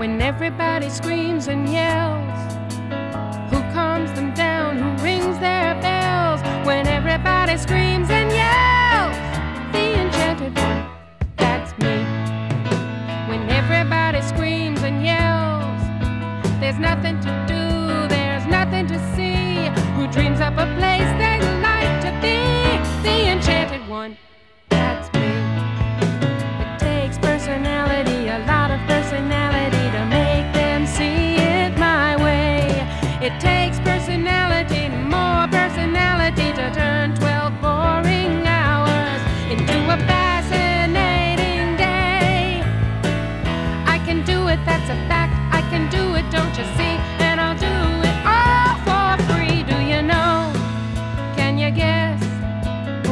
when everybody screams and yells? Who calms them down, who rings their bells when everybody screams and yells? The enchanted one, that's me. When everybody screams and yells, there's nothing to do, there's nothing to see. Who dreams up a place they'd like to be? The enchanted one, that's me. It takes personality, a lot of personality, to make them see it my way. It takes